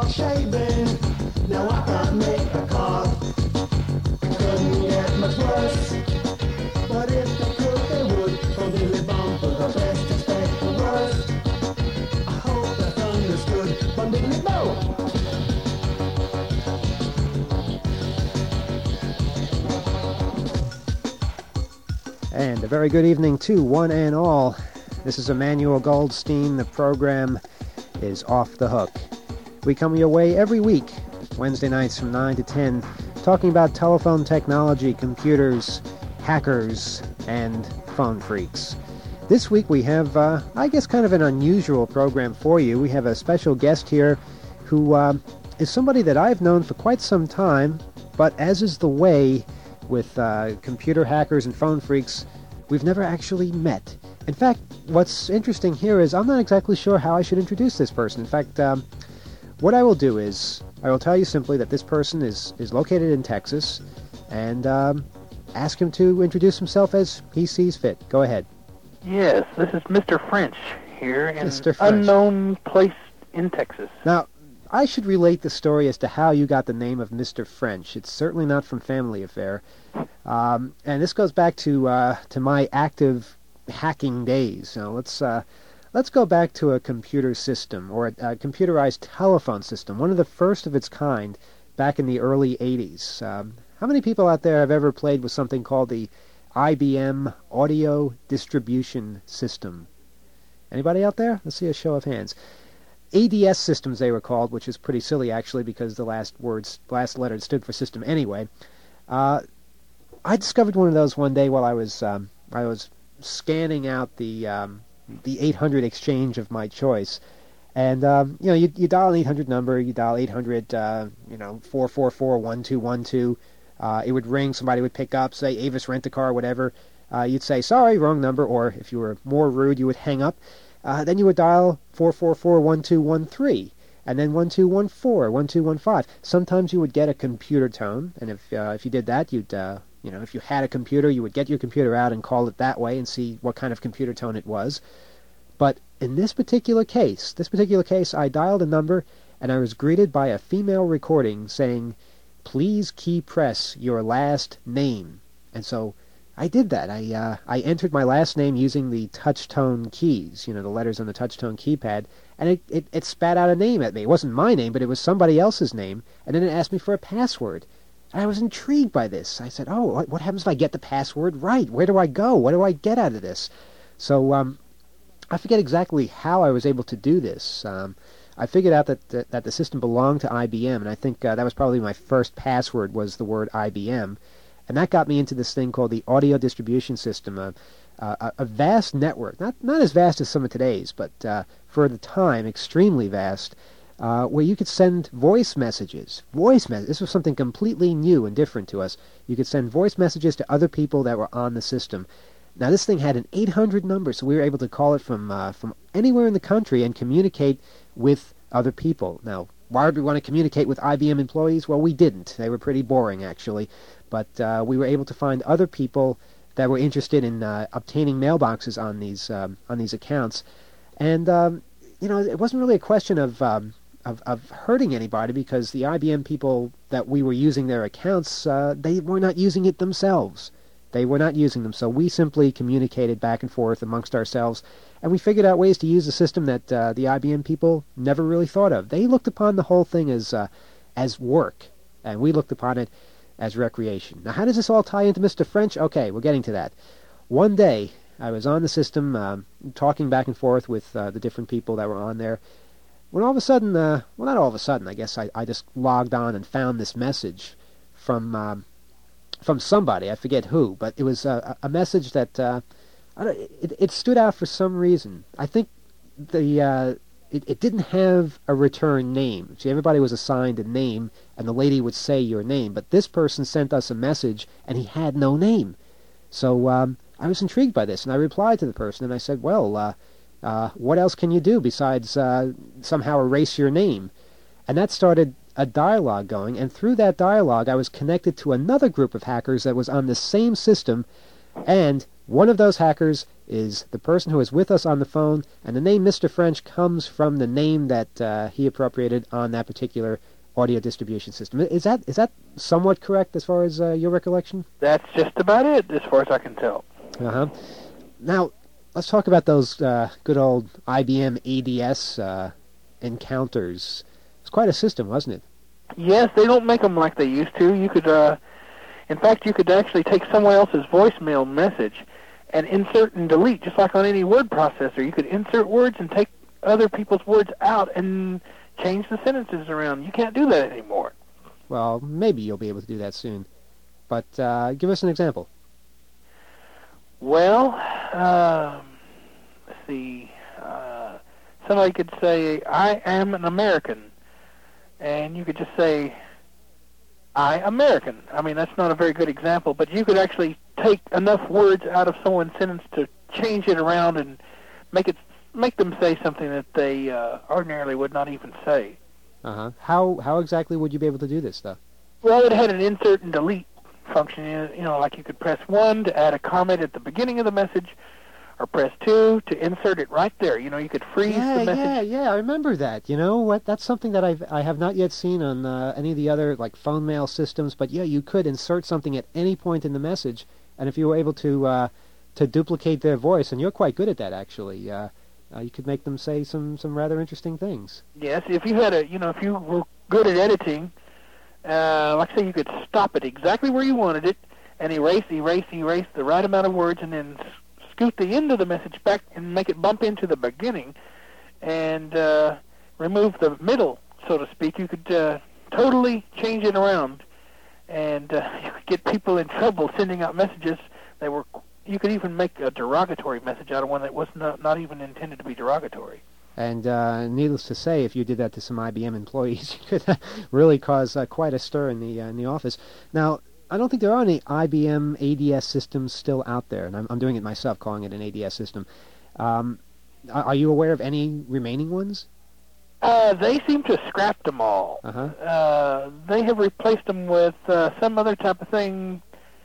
for shaving. Now I can make a call. Couldn't get much worse. But if they could, they would. From Billy Bum for the best, expect the worst. I hope that's understood. From Billy Bum. And a very good evening to one and all. This is Emmanuel Goldstein. The program is Off the Hook. We come your way every week, Wednesday nights from 9 to 10, talking about telephone technology, computers, hackers, and phone freaks. This week we have, I guess, kind of an unusual program for you. We have a special guest here who is somebody that I've known for quite some time, but as is the way with computer hackers and phone freaks, we've never actually met. In fact, what's interesting here is I'm not exactly sure how I should introduce this person. In fact, what I will do is I will tell you simply that this person is located in Texas, and ask him to introduce himself as he sees fit. Go ahead. Yes, this is Mr. French here in Mr. an French. unknown place in Texas. Now, I should relate the story as to how you got the name of Mr. French. It's certainly not from Family Affair. And this goes back to my active hacking days. Now, let's go back to a computer system, or a computerized telephone system, one of the first of its kind back in the early 80s. How many people out there have ever played with something called the IBM Audio Distribution System? Anybody out there? Let's see a show of hands. ADS systems they were called, which is pretty silly actually because the last letter stood for system anyway. I discovered one of those one day while I was scanning out the 800 exchange of my choice, and you dial an 800 number, you dial 800 444-1212. It would ring, somebody would pick up, say Avis Rent-A-Car, whatever. You'd say sorry, wrong number, or if you were more rude, you would hang up. Then you would dial 444-1213, and then 1214, 1215. Sometimes you would get a computer tone, and if you did that, you'd if you had a computer, you would get your computer out and call it that way and see what kind of computer tone it was. But in this particular case, I dialed a number, and I was greeted by a female recording saying, "Please key press your last name." And so I did that. I entered my last name using the touch-tone keys, the letters on the touch-tone keypad, and it spat out a name at me. It wasn't my name, but it was somebody else's name, and then it asked me for a password. And I was intrigued by this. I said, oh, what happens if I get the password right? Where do I go? What do I get out of this? So I forget exactly how I was able to do this. I figured out that the system belonged to IBM, and I think that was probably my first password was the word IBM. And that got me into this thing called the Audio Distribution System, a vast network, not as vast as some of today's, but for the time, extremely vast, where you could send voice messages. This was something completely new and different to us. You could send voice messages to other people that were on the system. Now, this thing had an 800 number, so we were able to call it from anywhere in the country and communicate with other people. Now, why would we want to communicate with IBM employees? Well, we didn't. They were pretty boring, actually. But we were able to find other people that were interested in obtaining mailboxes on these accounts. And, it wasn't really a question of hurting anybody because the IBM people that we were using their accounts, they were not using it themselves. They were not using them, so we simply communicated back and forth amongst ourselves, and we figured out ways to use a system that the IBM people never really thought of. They looked upon the whole thing as work, and we looked upon it as recreation. Now, how does this all tie into Mr. French? Okay, we're getting to that. One day, I was on the system, talking back and forth with the different people that were on there, when all of a sudden, well, not all of a sudden, I guess I just logged on and found this message from somebody, I forget who, but it was a message that it stood out for some reason. I think it didn't have a return name. See, everybody was assigned a name, and the lady would say your name, but this person sent us a message, and he had no name. So I was intrigued by this, and I replied to the person, and I said, well, what else can you do besides somehow erase your name? And that started a dialogue going, and through that dialogue I was connected to another group of hackers that was on the same system, and one of those hackers is the person who is with us on the phone, and the name Mr. French comes from the name that he appropriated on that particular audio distribution system. Is that somewhat correct as far as your recollection? That's just about it, as far as I can tell. Uh-huh. Now, let's talk about those good old IBM ADS encounters. It's quite a system, wasn't it? Yes, they don't make them like they used to. You could, in fact, you could actually take someone else's voicemail message and insert and delete, just like on any word processor. You could insert words and take other people's words out and change the sentences around. You can't do that anymore. Well, maybe you'll be able to do that soon. But give us an example. Well, let's see. Somebody could say, I am an American. And you could just say, I American. I mean, that's not a very good example, but you could actually take enough words out of someone's sentence to change it around and make them say something that they ordinarily would not even say. Uh-huh. How exactly would you be able to do this stuff? Well, it had an insert and delete function. You know, like you could press 1 to add a comment at the beginning of the message, or press 2 to insert it right there. You know, you could freeze the message. Yeah, I remember that. You know what? That's something that I have not yet seen on any of the other like phone mail systems. But yeah, you could insert something at any point in the message, and if you were able to duplicate their voice, and you're quite good at that actually, you could make them say some rather interesting things. Yes, if you had if you were good at editing, like say you could stop it exactly where you wanted it, and erase the right amount of words, and then scoot the end of the message back and make it bump into the beginning, and remove the middle, so to speak. You could totally change it around, and you could get people in trouble sending out messages that were. You could even make a derogatory message out of one that was not even intended to be derogatory. And needless to say, if you did that to some IBM employees, you could really cause quite a stir in the office. Now, I don't think there are any IBM ADS systems still out there, and I'm doing it myself, calling it an ADS system. Are you aware of any remaining ones? They seem to have scrapped them all. Uh-huh. They have replaced them with some other type of thing,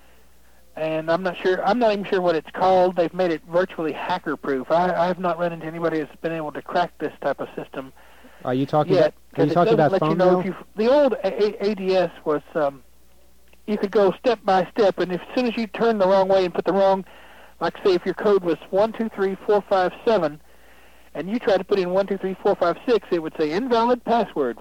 and I'm not even sure what it's called. They've made it virtually hacker-proof. I have not run into anybody that's been able to crack this type of system. Are you talking yet, about phone mail? The old ADS was you could go step by step, and as soon as you turn the wrong way and put the wrong, like say if your code was 123457, and you tried to put in 123456, it would say invalid password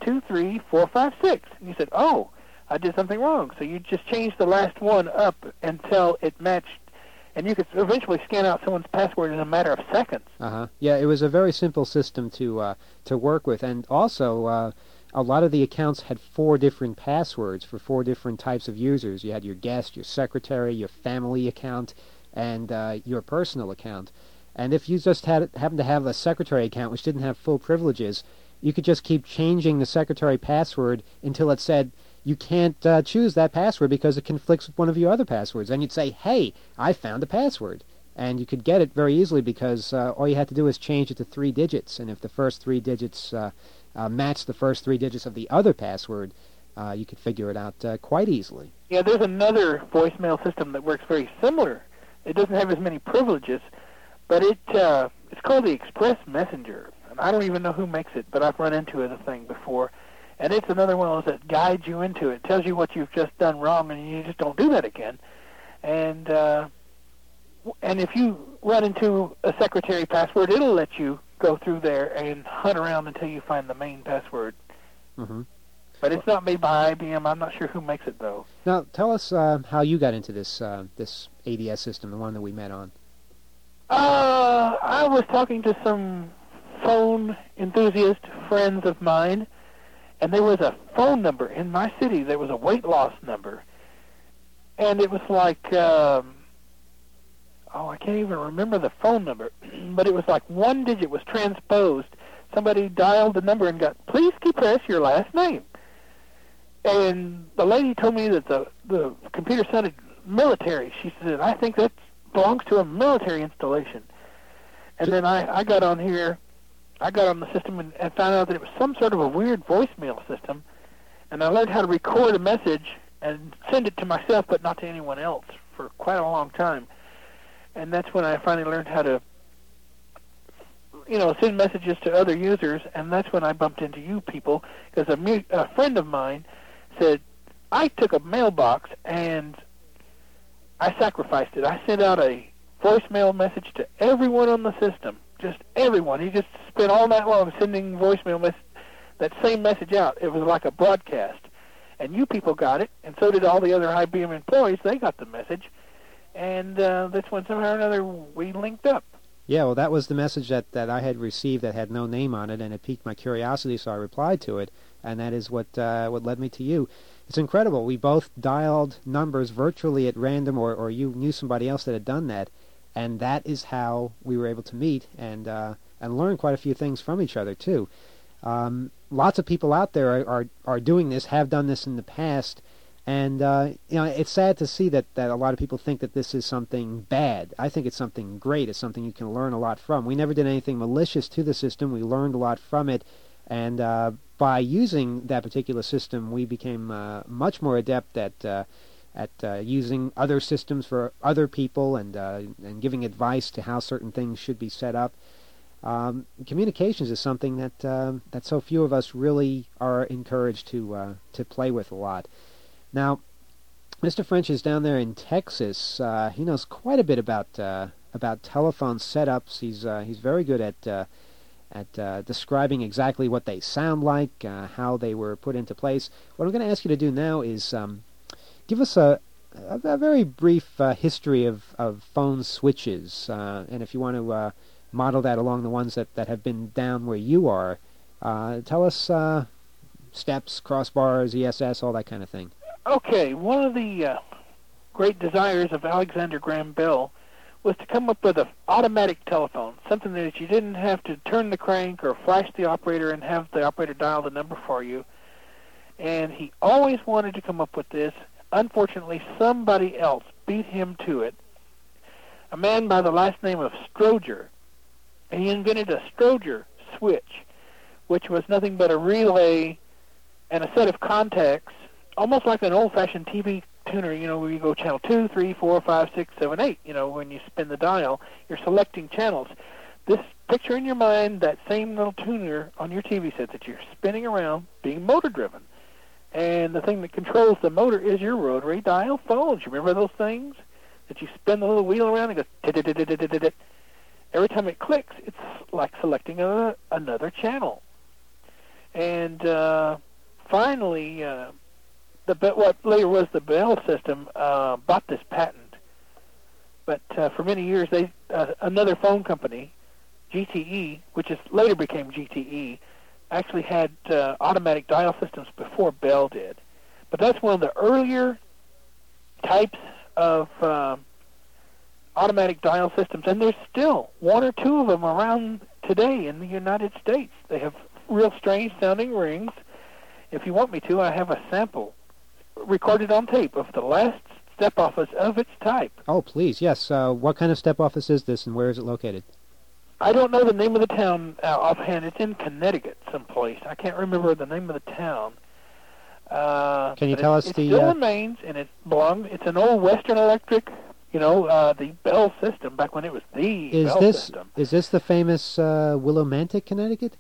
123456, and you said, oh, I did something wrong. So you just changed the last one up until it matched, and you could eventually scan out someone's password in a matter of seconds. Uh-huh. Yeah, it was a very simple system to work with, and also a lot of the accounts had 4 different passwords for 4 different types of users. You had your guest, your secretary, your family account, and your personal account. And if you just happened to have a secretary account which didn't have full privileges, you could just keep changing the secretary password until it said, you can't choose that password because it conflicts with one of your other passwords. And you'd say, hey, I found a password. And you could get it very easily because all you had to do was change it to 3 digits. And if the first 3 digits matched the first 3 digits of the other password, you could figure it out quite easily. Yeah, there's another voicemail system that works very similar. It doesn't have as many privileges, but it's called the Express Messenger. And I don't even know who makes it, but I've run into the thing before. And it's another one of those that guides you into it, tells you what you've just done wrong, and you just don't do that again. And if you run into a secretary password, it'll let you go through there and hunt around until you find the main password. Mm-hmm. But it's not made by IBM. I'm not sure who makes it, though. Now, tell us how you got into this ADS system, the one that we met on. I was talking to some phone enthusiast friends of mine, and there was a phone number in my city that was a weight loss number. And it was like, I can't even remember the phone number, but it was like one digit was transposed. Somebody dialed the number and got, please press your last name. And the lady told me that the computer sounded military. She said, I think that belongs to a military installation. And then I got on here, I got on the system and found out that it was some sort of a weird voicemail system. And I learned how to record a message and send it to myself, but not to anyone else, for quite a long time. and that's when I finally learned how to, send messages to other users, and that's when I bumped into you people, because a friend of mine said, I took a mailbox and I sacrificed it. I sent out a voicemail message to everyone on the system, just everyone. He just spent all night long sending that same message out. It was like a broadcast. And you people got it, and so did all the other IBM employees. They got the message, and that's when somehow or another we linked up. Yeah, well, that was the message that I had received that had no name on it, and it piqued my curiosity, so I replied to it, and that is what led me to you. It's incredible. We both dialed numbers virtually at random, or you knew somebody else that had done that, and that is how we were able to meet and learn quite a few things from each other, too. Lots of people out there are doing this, have done this in the past, and it's sad to see that a lot of people think that this is something bad. I think it's something great. It's something you can learn a lot from. We never did anything malicious to the system. We learned a lot from it, and by using that particular system, we became much more adept at using other systems for other people and giving advice to how certain things should be set up. Communications is something that so few of us really are encouraged to play with a lot. Now, Mr. French is down there in Texas. He knows quite a bit about telephone setups. He's very good at describing exactly what they sound like, how they were put into place. What I'm going to ask you to do now is give us a very brief history of phone switches, and if you want to model that along the ones that have been down where you are. Tell us steps, crossbars, ESS, all that kind of thing. Okay, one of the great desires of Alexander Graham Bell was to come up with an automatic telephone, something that you didn't have to turn the crank or flash the operator and have the operator dial the number for you. And he always wanted to come up with this. Unfortunately, somebody else beat him to it. A man by the last name of Stroger. And he invented a Stroger switch, which was nothing but a relay and a set of contacts, almost like an old-fashioned TV tuner, where you go channel 2, 3, 4, 5, 6, 7, 8. When you spin the dial, you're selecting channels. This picture in your mind, that same little tuner on your TV set that you're spinning around, being motor-driven. And the thing that controls the motor is your rotary dial phones. You remember those things? That you spin the little wheel around and it goes... Every time it clicks, it's like selecting another channel. And finally, what later was the Bell system bought this patent. But for many years, another phone company, GTE, which later became GTE, actually had automatic dial systems before Bell did. But that's one of the earlier types of automatic dial systems, and there's still one or two of them around today in the United States. They have real strange sounding rings. If you want me to, I have a sample recorded on tape of the last step office of its type. Oh, please, yes. What kind of step office is this, and where is it located? I don't know the name of the town offhand. It's in Connecticut someplace. I can't remember the name of the town. Can you tell us it still remains, and it's an old Western Electric, the Bell system, back when it was the Bell system. Is this the famous Willimantic, Connecticut?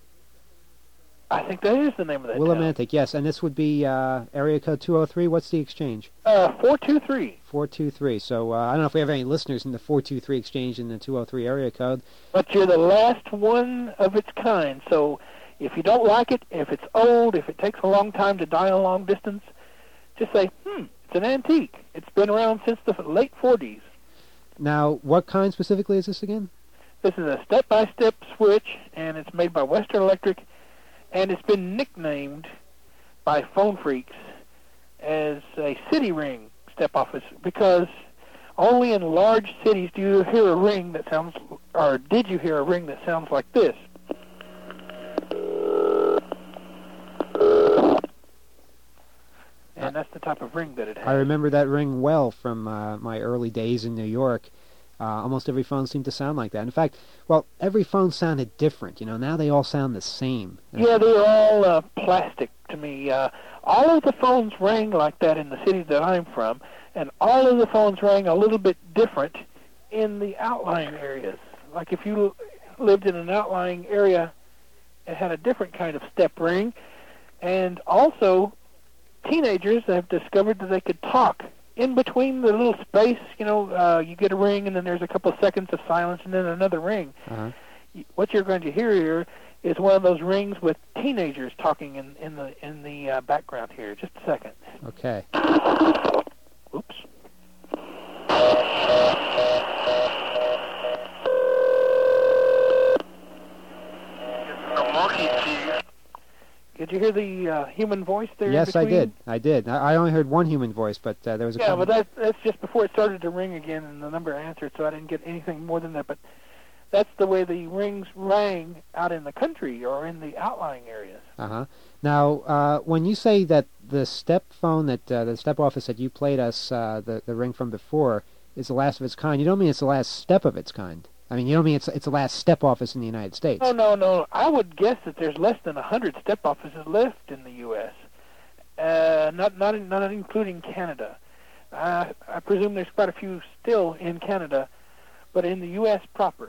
I think that is the name of that Willimantic, yes. And this would be area code 203. What's the exchange? 423. 423. So I don't know if we have any listeners in the 423 exchange in the 203 area code. But you're the last one of its kind. So if you don't like it, if it's old, if it takes a long time to dial long distance, just say, it's an antique. It's been around since the late 40s. Now, what kind specifically is this again? This is a step-by-step switch, and it's made by Western Electric, and it's been nicknamed by phone freaks as a city ring step office, because only in large cities do you hear a ring that sounds, or did you hear a ring that sounds like this. And that's the type of ring that it has. I remember that ring well from my early days in New York. Almost every phone seemed to sound like that. In fact, every phone sounded different. Now they all sound the same. Yeah, they're all plastic to me. All of the phones rang like that in the city that I'm from, and all of the phones rang a little bit different in the outlying areas. Like if you lived in an outlying area, it had a different kind of step ring. And also, teenagers have discovered that they could talk in between the little space. You get a ring, and then there's a couple of seconds of silence, and then another ring. Uh-huh. What you're going to hear here is one of those rings with teenagers talking in the background here. Just a second. Okay. Oops. Did you hear the human voice there? Yes, I did. I only heard one human voice, but there was a Yeah, couple. but that's just before it started to ring again, and the number answered, so I didn't get anything more than that. But that's the way the rings rang out in the country or in the outlying areas. Uh-huh. Now, when you say that the step phone, that the step office that you played us, the ring from before, is the last of its kind, you don't mean it's the last step of its kind. I mean, you don't mean it's the last step office in the United States. Oh, no. I would guess that there's less than 100 step offices left in the U.S., not including Canada. I presume there's quite a few still in Canada, but in the U.S. proper,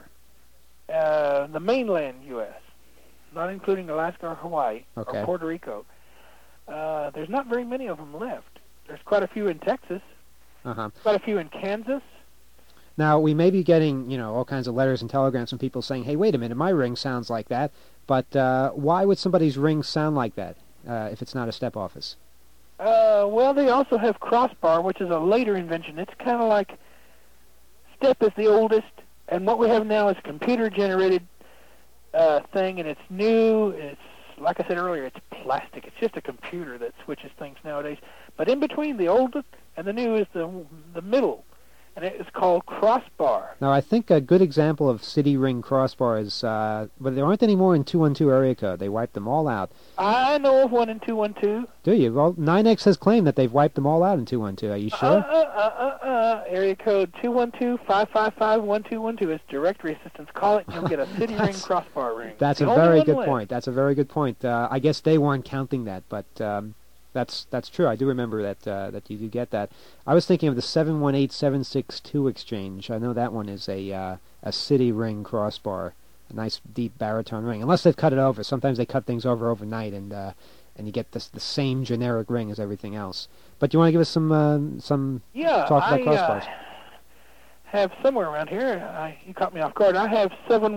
the mainland U.S., not including Alaska or Hawaii or Puerto Rico, there's not very many of them left. There's quite a few in Texas, quite a few in Kansas. Now, we may be getting, all kinds of letters and telegrams from people saying, hey, wait a minute, my ring sounds like that, but why would somebody's ring sound like that if it's not a step office? Well, they also have crossbar, which is a later invention. It's kind of like step is the oldest, and what we have now is a computer-generated thing, and it's new. It's, like I said earlier, it's plastic. It's just a computer that switches things nowadays. But in between the oldest and the new is the middle, and it is called crossbar. Now, I think a good example of city ring crossbar is, but there aren't any more in 212 area code. They wiped them all out. I know of one in 212. Do you? Well, 9X has claimed that they've wiped them all out in 212. Are you sure? Area code 212-555-1212 is directory assistance. Call it and you'll get a city ring crossbar ring. That's a very good point. That's a very good point. I guess they weren't counting that, but that's true. I do remember that you do get that. I was thinking of the 718-762 exchange. I know that one is a city ring crossbar, a nice deep baritone ring. Unless they've cut it over. Sometimes they cut things over overnight, and you get the same generic ring as everything else. But do you want to give us some talk about crossbars? Have somewhere around here. You caught me off guard. I have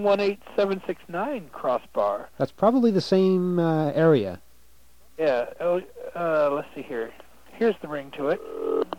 718-769 crossbar. That's probably the same area. Yeah. Let's see here. Here's the ring to it.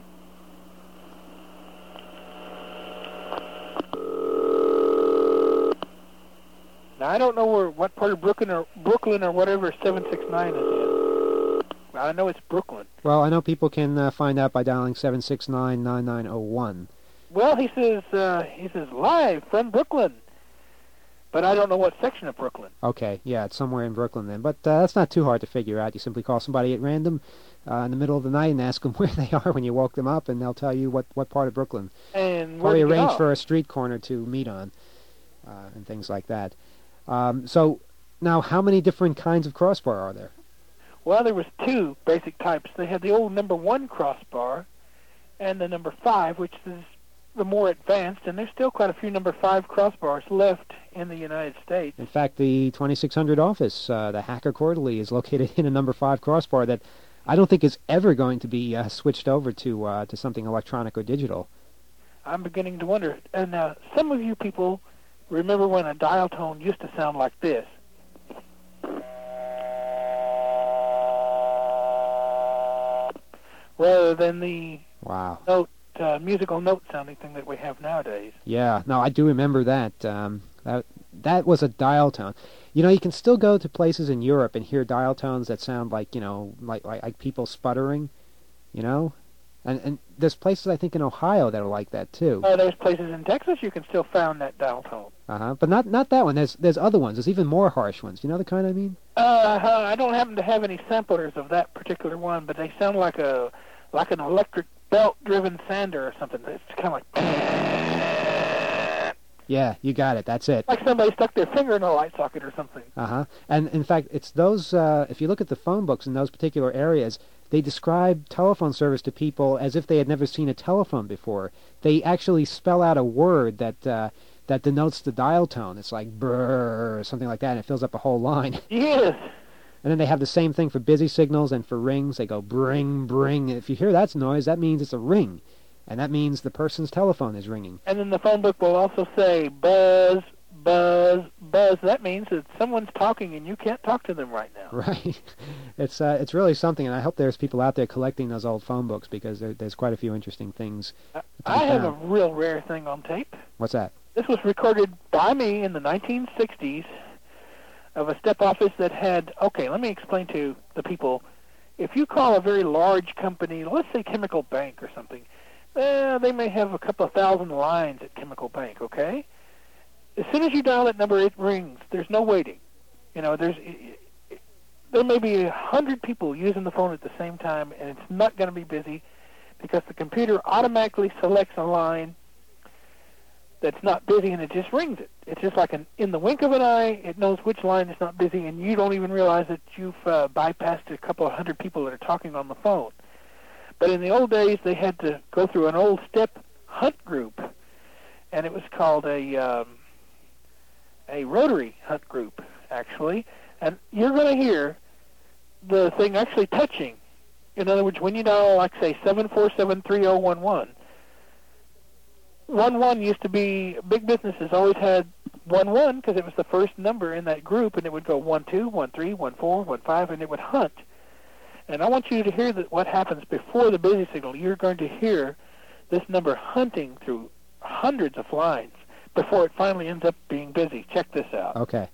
Now I don't know what part of Brooklyn or whatever 769 is in. I know it's Brooklyn. Well, I know people can find out by dialing 769-9901. Well, he says live from Brooklyn, but I don't know what section of Brooklyn. Okay, yeah, it's somewhere in Brooklyn then. But that's not too hard to figure out. You simply call somebody at random in the middle of the night and ask them where they are when you woke them up, and they'll tell you what part of Brooklyn. And probably arrange for a street corner to meet on, and things like that. So now, how many different kinds of crossbar are there? Well, there was two basic types. They had the old number 1 crossbar and the number 5, which is the more advanced, and there's still quite a few number 5 crossbars left in the United States. In fact, the 2600 office, the Hacker Quarterly, is located in a number 5 crossbar that I don't think is ever going to be switched over to something electronic or digital. I'm beginning to wonder. And now, some of you people remember when a dial tone used to sound like this. Rather than the musical note-sounding thing that we have nowadays. Yeah, no, I do remember that. That was a dial tone. You can still go to places in Europe and hear dial tones that sound like, like people sputtering, And there's places, I think, in Ohio that are like that, too. There's places in Texas you can still find that dial tone. But not that one. There's other ones. There's even more harsh ones. You know the kind I mean? I don't happen to have any samplers of that particular one, but they sound like an electric belt-driven sander or something. It's kind of like... Yeah, you got it. That's it. Like somebody stuck their finger in a light socket or something. And in fact, it's those, if you look at the phone books in those particular areas, they describe telephone service to people as if they had never seen a telephone before. They actually spell out a word that denotes the dial tone. It's like brrr or something like that, and it fills up a whole line. Yes. And then they have the same thing for busy signals and for rings. They go bring, bring. And if you hear that noise, that means it's a ring. And that means the person's telephone is ringing. And then the phone book will also say buzz, buzz, buzz. That means that someone's talking and you can't talk to them right now. Right. It's really something, and I hope there's people out there collecting those old phone books because there's quite a few interesting things. I have a real rare thing on tape. What's that? This was recorded by me in the 1960s of a step office that had, okay, let me explain to the people. If you call a very large company, let's say Chemical Bank or something, they may have a couple of thousand lines at Chemical Bank, okay? As soon as you dial that number, it rings. There's no waiting. You know, there may be 100 people using the phone at the same time, and it's not going to be busy because the computer automatically selects a line that's not busy, and it just rings it. It's just like in the wink of an eye, it knows which line is not busy, and you don't even realize that you've bypassed a couple of 100 people that are talking on the phone. But in the old days, they had to go through an old step hunt group, and it was called a rotary hunt group, actually. And you're going to hear the thing actually touching. In other words, when you dial, like, say, 747-3011, 11 used to be, big businesses always had 11 because it was the first number in that group, and it would go 12, 13, 14, 15, and it would hunt. And I want you to hear what happens before the busy signal. You're going to hear this number hunting through hundreds of lines before it finally ends up being busy. Check this out. Okay.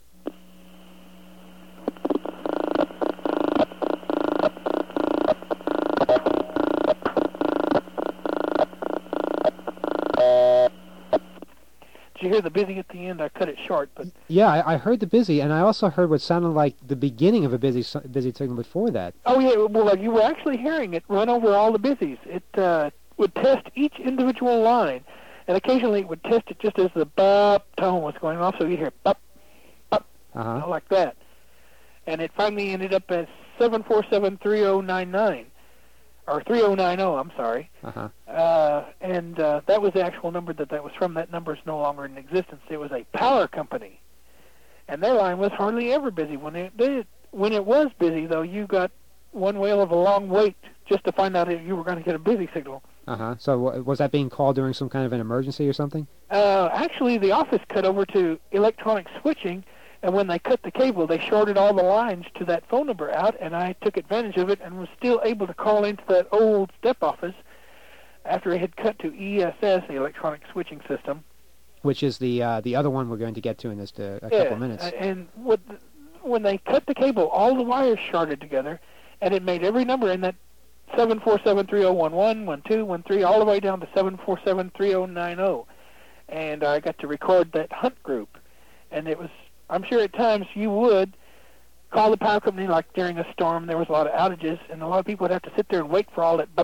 Did you hear the busy at the end? I cut it short, but Yeah, I heard the busy, and I also heard what sounded like the beginning of a busy signal before that. oh yeah, well you were actually hearing it run over all the busies. It would test each individual line, and occasionally it would test it just as the bop tone was going off, so you'd hear bop, bop, like that. And it finally ended up as 747-3099. Or 3090, I'm sorry. And that was the actual number that was from. That number is no longer in existence. It was a power company. And their line was hardly ever busy. When it was busy, though, you got one whale of a long wait just to find out if you were going to get a busy signal. So was that being called during some kind of an emergency or something? Actually, the office cut over to electronic switching, and when they cut the cable, they shorted all the lines to that phone number out, and I took advantage of it and was still able to call into that old step office after it had cut to ESS, the electronic switching system. Which is the other one we're going to get to in just a couple of minutes. And when they cut the cable, all the wires shorted together, and it made every number in that 747-3011, 12, 13, all the way down to 747-3090. And I got to record that hunt group. And it was, I'm sure at times you would call the power company, like during a storm, there was a lot of outages, and a lot of people would have to sit there and wait for all that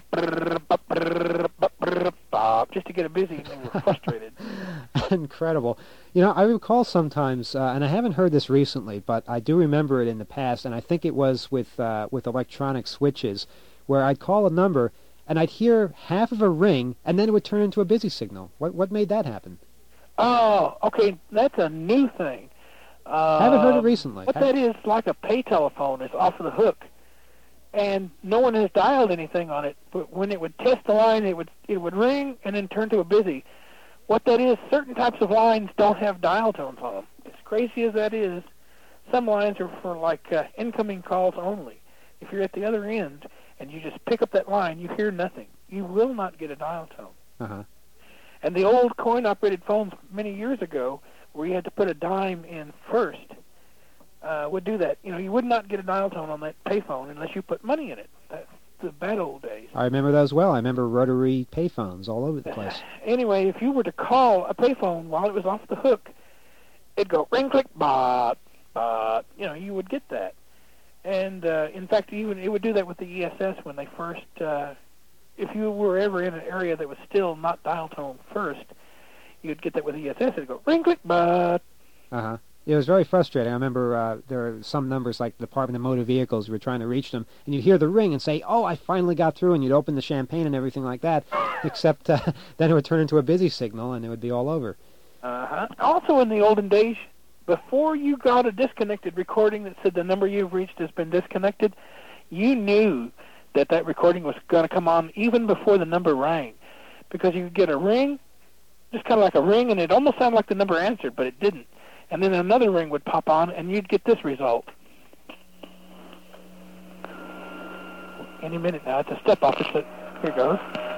just to get it busy, and they were frustrated. Incredible. You know, I recall sometimes, and I haven't heard this recently, but I do remember it in the past, and I think it was with electronic switches, where I'd call a number, and I'd hear half of a ring, and then it would turn into a busy signal. What made that happen? Oh, okay, that's a new thing. I haven't heard it recently. What that is, like a pay telephone, is off of the hook, and no one has dialed anything on it. But when it would test the line, it would ring and then turn to a busy. What that is, certain types of lines don't have dial tones on them. As crazy as that is, some lines are for like incoming calls only. If you're at the other end and you just pick up that line, you hear nothing. You will not get a dial tone. And the old coin-operated phones many years ago, where you had to put a dime in first, would do that. You know, you would not get a dial tone on that payphone unless you put money in it. That's the bad old days. I remember those well. I remember rotary payphones all over the place. Anyway, if you were to call a payphone while it was off the hook, it'd go ring, click, bot, bot. You know, you would get that. And, in fact, even it would do that with the ESS when they first, if you were ever in an area that was still not dial tone first, you'd get that with ESS. It'd go ring, click, bot. It was very frustrating. I remember there are some numbers like the Department of Motor Vehicles. We were trying to reach them, and you'd hear the ring and say, "Oh, I finally got through," and you'd open the champagne and everything like that. Except then it would turn into a busy signal, and it would be all over. Also, in the olden days, before you got a disconnected recording that said the number you've reached has been disconnected, you knew that recording was going to come on even before the number rang, because you could get a ring, just kind of like a ring, and it almost sounded like the number answered, but it didn't. And then another ring would pop on, and you'd get this result. Any minute now. It's a step office. Here goes.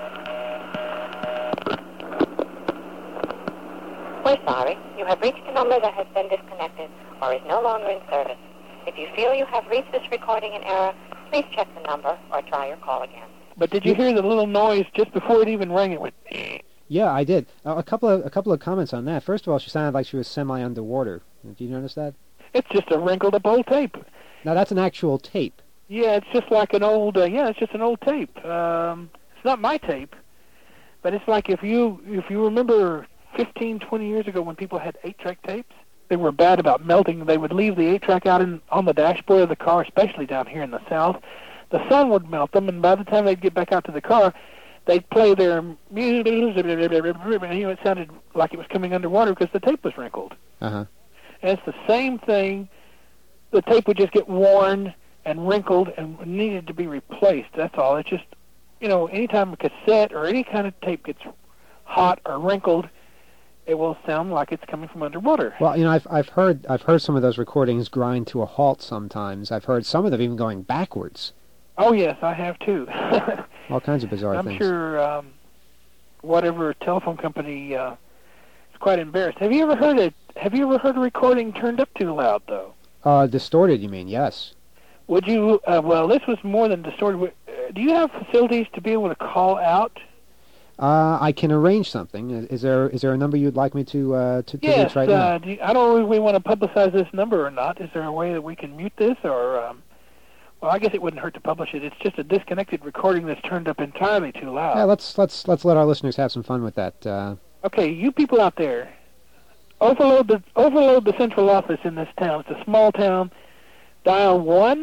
We're sorry. You have reached a number that has been disconnected or is no longer in service. If you feel you have reached this recording in error, please check the number or try your call again. But did you hear the little noise just before it even rang? It went... Yeah, I did. A couple of comments on that. First of all, she sounded like she was semi-underwater. Did you notice that? It's just a wrinkled up old tape. Now, that's an actual tape. Yeah, it's just like an old... it's just an old tape. It's not my tape, but it's like if you remember 15, 20 years ago when people had 8-track tapes, they were bad about melting. They would leave the 8-track out on the dashboard of the car, especially down here in the South. The sun would melt them, and by the time they'd get back out to the car, they'd play their music, and it sounded like it was coming underwater because the tape was wrinkled. Uh-huh. And it's the same thing. The tape would just get worn and wrinkled and needed to be replaced. That's all. It's just, anytime a cassette or any kind of tape gets hot or wrinkled, it will sound like it's coming from underwater. Well, I've heard some of those recordings grind to a halt sometimes. I've heard some of them even going backwards. Oh yes, I have too. All kinds of bizarre things. I'm sure whatever telephone company is quite embarrassed. Have you ever heard a recording turned up too loud though? Distorted, you mean? Yes. Would you? Well, this was more than distorted. Do you have facilities to be able to call out? I can arrange something. Is there a number you'd like me to yes, reach right now? I don't know if we want to publicize this number or not. Is there a way that we can mute this, or? Well, I guess it wouldn't hurt to publish it. It's just a disconnected recording that's turned up entirely too loud. Yeah, let's let our listeners have some fun with that. Okay, you people out there, overload the central office in this town. It's a small town. Dial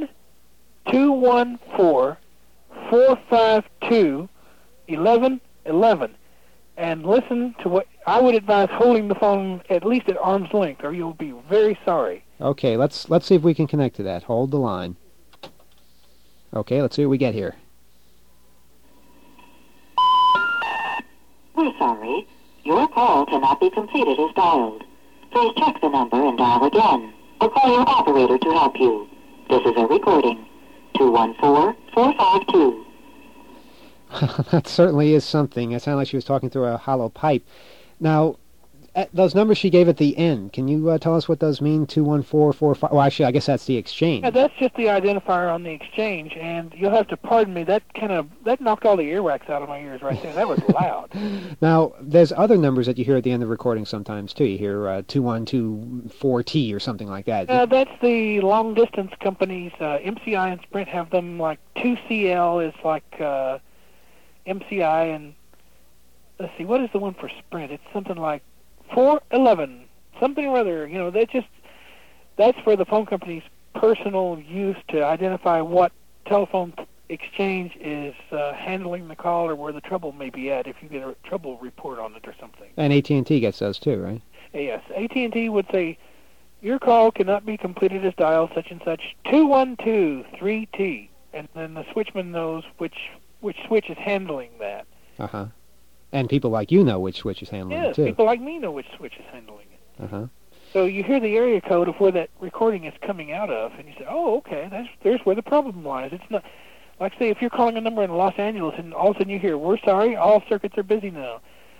1-214-452-1111 and listen to what I would advise holding the phone at least at arm's length, or you'll be very sorry. Okay, let's see if we can connect to that. Hold the line. Okay, let's see what we get here. We're sorry. Your call cannot be completed as dialed. Please check the number and dial again, or call your operator to help you. This is a recording. 214-452. That certainly is something. It sounded like she was talking through a hollow pipe. Now, those numbers she gave at the end, can you tell us what those mean? 21445. Well, actually, I guess that's the exchange. Yeah, that's just the identifier on the exchange, and you'll have to pardon me. That knocked all the earwax out of my ears right there. That was loud. Now, there's other numbers that you hear at the end of the recording sometimes too. You hear 2124T or something like that. That's the long distance companies. MCI and Sprint have them. Like 2CL is like MCI, and let's see, what is the one for Sprint? It's something like 411, something or other. That's for the phone company's personal use to identify what telephone exchange is handling the call or where the trouble may be at if you get a trouble report on it or something. And AT&T gets those too, right? Yes, AT&T would say, your call cannot be completed as dial such and such 2123T, and then the switchman knows which switch is handling that. Uh-huh. And people like you know which switch is handling it, too. Yes, people like me know which switch is handling it. Uh-huh. So you hear the area code of where that recording is coming out of, and you say, oh, okay, there's where the problem lies. It's not, like, say, if you're calling a number in Los Angeles, and all of a sudden you hear, we're sorry, all circuits are busy now.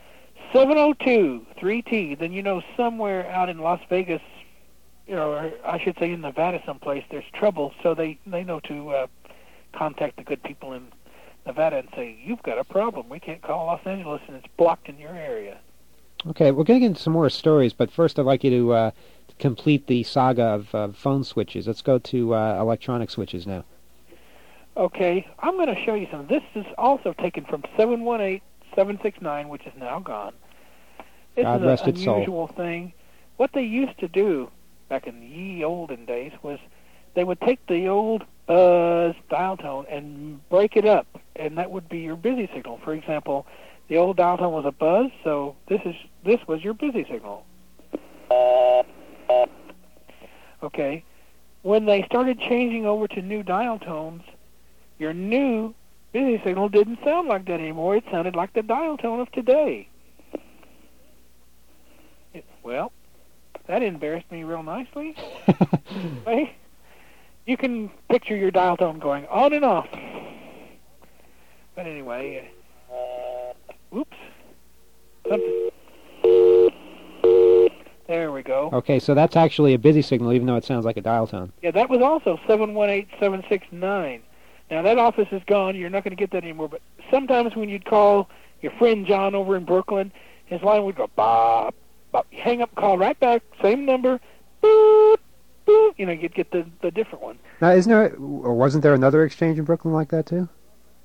702-3T, then you know somewhere out in Las Vegas, or I should say in Nevada someplace, there's trouble, so they know to contact the good people in Nevada and say, you've got a problem. We can't call Los Angeles, and it's blocked in your area. Okay, we're going to get into some more stories, but first I'd like you to complete the saga of phone switches. Let's go to electronic switches now. Okay, I'm going to show you some. This is also taken from 718-769, which is now gone. This God is rest an its soul. unusual thing. What they used to do back in the ye olden days, was they would take the old buzz dial tone and break it up, and that would be your busy signal. For example, the old dial tone was a buzz, so this was your busy signal. Okay. When they started changing over to new dial tones, your new busy signal didn't sound like that anymore. It sounded like the dial tone of today. Well, that embarrassed me real nicely. Right? You can picture your dial tone going on and off. But anyway, whoops. Something. There we go. Okay, so that's actually a busy signal, even though it sounds like a dial tone. Yeah, that was also 718-769. Now, that office is gone. You're not going to get that anymore. But sometimes when you'd call your friend John over in Brooklyn, his line would go, bop, bop. You hang up, call right back, same number, boop, boop. You know, you'd get the different one. Now, or wasn't there another exchange in Brooklyn like that, too?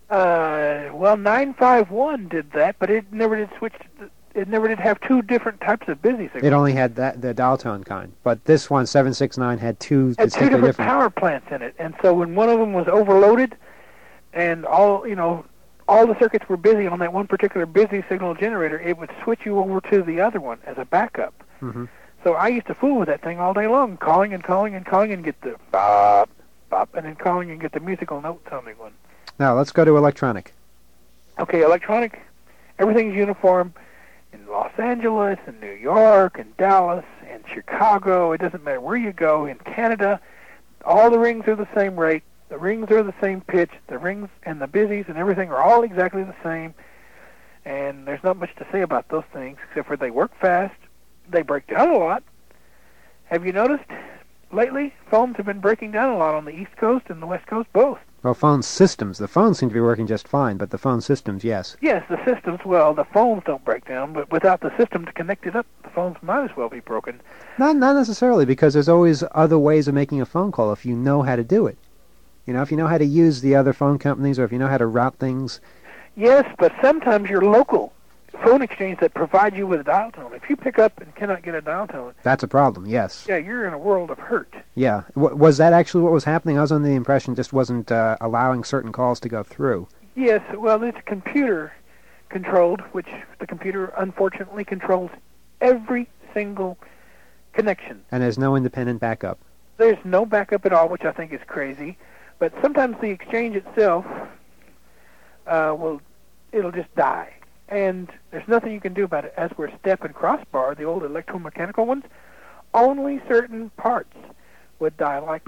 Well, 951 did that, but it never did switch. It never did have two different types of busy signals. It only had the dial tone kind. But this one, 769, had two distinctly different power plants in it. And so when one of them was overloaded and all the circuits were busy on that one particular busy signal generator, it would switch you over to the other one as a backup. Mm-hmm. So I used to fool with that thing all day long, calling and get the bop, bop, and then calling and get the musical note sounding one. Now, let's go to electronic. Okay, electronic, everything's uniform. In Los Angeles, and New York, and Dallas, and Chicago, it doesn't matter where you go, in Canada, all the rings are the same rate, the rings are the same pitch, the rings and the busies and everything are all exactly the same, and there's not much to say about those things, except for they work fast, they break down a lot. Have you noticed, lately, phones have been breaking down a lot on the East Coast and the West Coast, both. Well, phone systems. The phones seem to be working just fine, but the phone systems, yes. Yes, the systems, well, the phones don't break down, but without the system to connect it up, the phones might as well be broken. Not necessarily, because there's always other ways of making a phone call if you know how to do it. You know, if you know how to use the other phone companies or if you know how to route things. Yes, but sometimes your local phone exchange that provide you with a dial tone, if you pick up and cannot get a dial tone... That's a problem, yes. Yeah, you're in a world of hurt. Yeah. Was that actually what was happening? I was under the impression it just wasn't allowing certain calls to go through. Yes, well, it's computer-controlled, which the computer, unfortunately, controls every single connection. And there's no independent backup. There's no backup at all, which I think is crazy. But sometimes the exchange itself it'll just die. And there's nothing you can do about it. As were step and crossbar, the old electromechanical ones, only certain parts would die. Like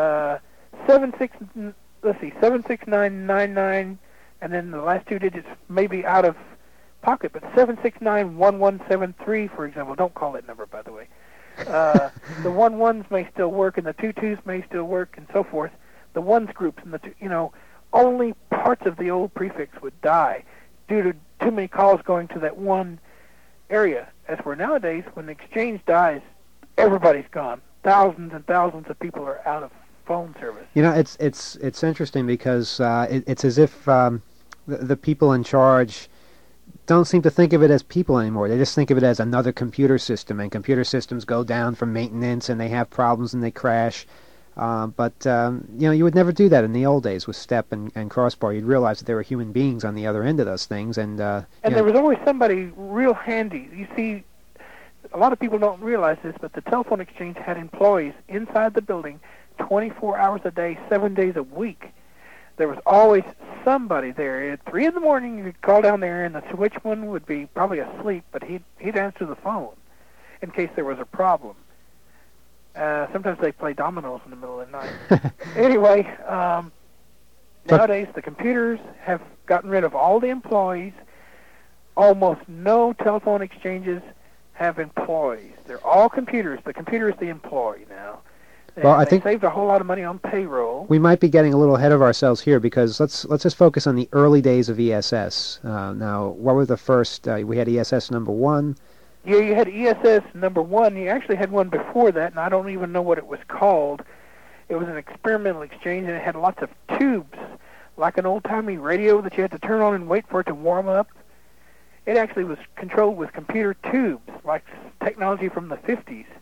76999, and then the last two digits may be out of pocket, but 7691173, for example, don't call that number, by the way. The 11s may still work, and the 22s may still work, and so forth. The ones groups and only parts of the old prefix would die due to too many calls going to that one area. As for nowadays, when the exchange dies, everybody's gone. Thousands and thousands of people are out of phone service. You know, it's interesting because it's as if the people in charge don't seem to think of it as people anymore. They just think of it as another computer system, and computer systems go down for maintenance, and they have problems and they crash. But you would never do that in the old days with step and crossbar. You'd realize that there were human beings on the other end of those things. And there was always somebody real handy. You see, a lot of people don't realize this, but the telephone exchange had employees inside the building 24 hours a day, 7 days a week. There was always somebody there. At 3 in the morning, you could call down there, and the switchman would be probably asleep, but he'd answer the phone in case there was a problem. Sometimes they play dominoes in the middle of the night. Anyway, nowadays the computers have gotten rid of all the employees. Almost no telephone exchanges have employees. They're all computers. The computer is the employee now. Well, I think they saved a whole lot of money on payroll. We might be getting a little ahead of ourselves here because let's just focus on the early days of ESS. Now, what were the first? We had ESS number 1. Yeah, you had ESS number 1. You actually had one before that, and I don't even know what it was called. It was an experimental exchange, and it had lots of tubes, like an old-timey radio that you had to turn on and wait for it to warm up. It actually was controlled with computer tubes, like technology from the 50s.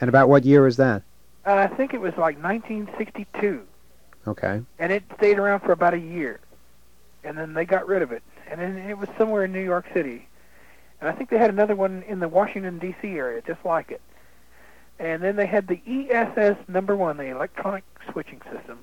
And about what year was that? I think it was like 1962, Okay. and it stayed around for about a year, and then they got rid of it. And then it was somewhere in New York City, and I think they had another one in the Washington, D.C. area, just like it. And then they had the ESS #1, the electronic switching system.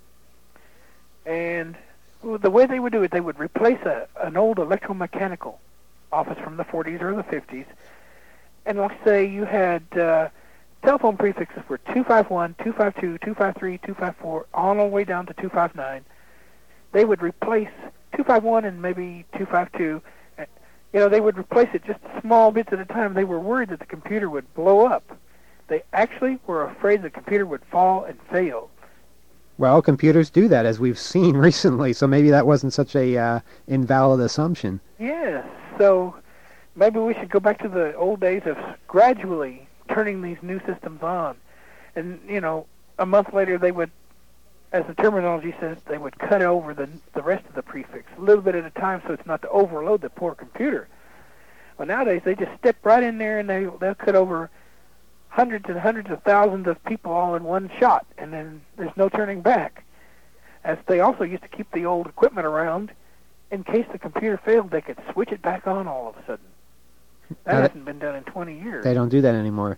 And the way they would do it, they would replace an old electromechanical office from the 40s or the 50s. And let's say you had telephone prefixes were 251, 252, 253, 254, all the way down to 259. They would replace 251 and maybe 252. They would replace it just small bits at a time. They were worried that the computer would blow up. They actually were afraid the computer would fall and fail. Well, computers do that, as we've seen recently, so maybe that wasn't such a invalid assumption. Yes, so maybe we should go back to the old days of gradually turning these new systems on. And, a month later they would, as the terminology says, they would cut over the rest of the prefix, a little bit at a time, so it's not to overload the poor computer. Well, nowadays they just step right in there and they'll cut over hundreds and hundreds of thousands of people all in one shot, and then there's no turning back. As they also used to keep the old equipment around, in case the computer failed, they could switch it back on all of a sudden. That hasn't been done in 20 years. They don't do that anymore.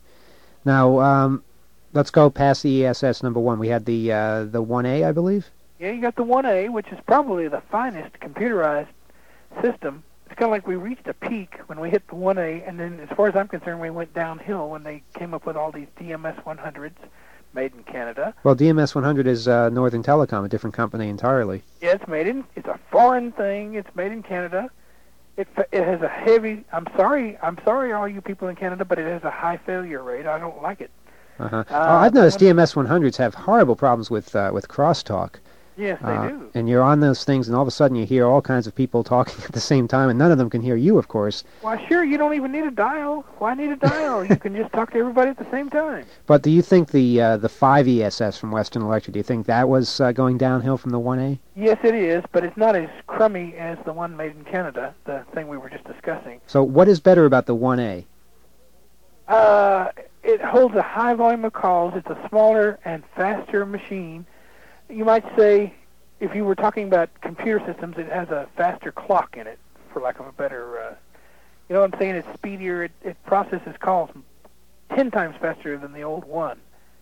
Now, let's go past the ESS #1. We had the 1A, I believe? Yeah, you got the 1A, which is probably the finest computerized system. It's kind of like we reached a peak when we hit the 1A, and then as far as I'm concerned, we went downhill when they came up with all these DMS 100s made in Canada. Well, DMS 100 is Northern Telecom, a different company entirely. Yeah, it's a foreign thing. It's made in Canada. It has a heavy, I'm sorry all you people in Canada, but it has a high failure rate. I don't like it. I've noticed DMS 100s have horrible problems with crosstalk. Yes, they do. And you're on those things, and all of a sudden you hear all kinds of people talking at the same time, and none of them can hear you, of course. Why, sure, you don't even need a dial. Why need a dial? You can just talk to everybody at the same time. But do you think the 5 ESS from Western Electric, do you think that was going downhill from the 1A? Yes, it is, but it's not as crummy as the one made in Canada, the thing we were just discussing. So what is better about the 1A? It holds a high volume of calls. It's a smaller and faster machine. You might say, if you were talking about computer systems, it has a faster clock in it, for lack of a better... you know what I'm saying? It's speedier. It processes calls 10 times faster than the old one.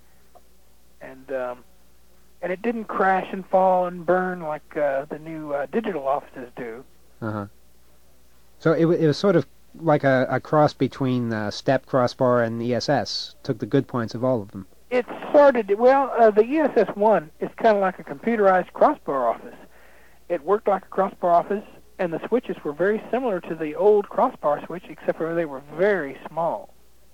And it didn't crash and fall and burn like the new digital offices do. Uh-huh. So it was sort of like a cross between STEP, Crossbar, and ESS. Took the good points of all of them. It started, the ESS-1 is kind of like a computerized crossbar office. It worked like a crossbar office, and the switches were very similar to the old crossbar switch, except for they were very small.